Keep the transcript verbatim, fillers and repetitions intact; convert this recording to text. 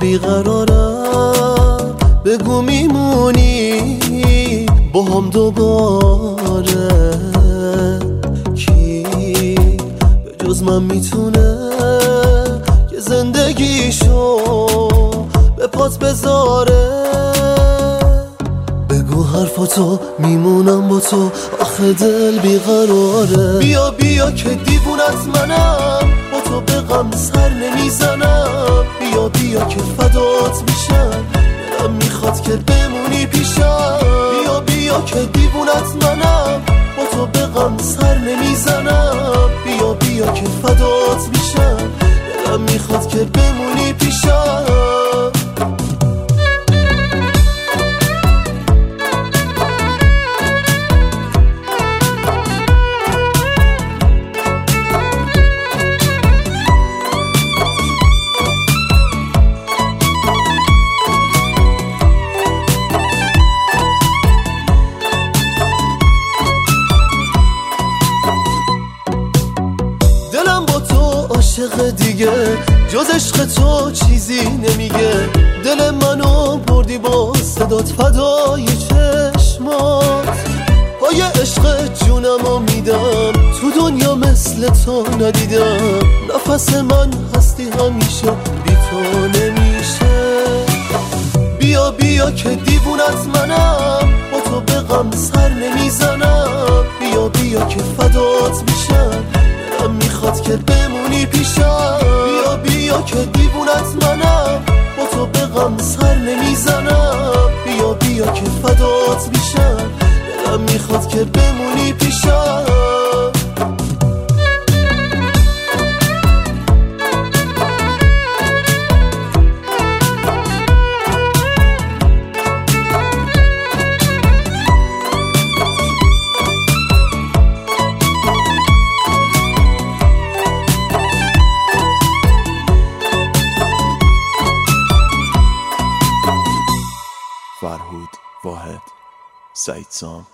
بیقرارم، بگو میمونی با هم دوباره. کی به جز من میتونه که زندگیشو به پات بذاره؟ بگو حرفاتو میمونم با تو، آخه دل بیقراره. بیا بیا که دیوونت منم، با تو به غم سر نمیزنم. بیا بیا که فدات میشم، دلم میخواد که بمونی پیشم. بیا بیا که دیوونت منم، با تو به غم سر نمیزنم. بیا بیا که فدات میشم، دلم میخواد که بمونی پیشم. عاشق دیگه جز عشق تو چیزی نمیگه. دل منو بردی با صدات فدای چشمات. پای عشق جونمو میدم، تو دنیا مثل تو ندیدم. نفس من هستی همیشه، بی تو نمیشه. بیا بیا که دیوونت منم، با تو به غم سر نمیزنم. بیا بیا که فدات میشم، دلم میخواد که بمونی پیشم. بیا بیا که دیوونت منم، با تو به غم سر نمیزنم. بیا بیا که فدات میشم، دلم میخواد که بمونی پیشم. فرهود واحد، سعید سام.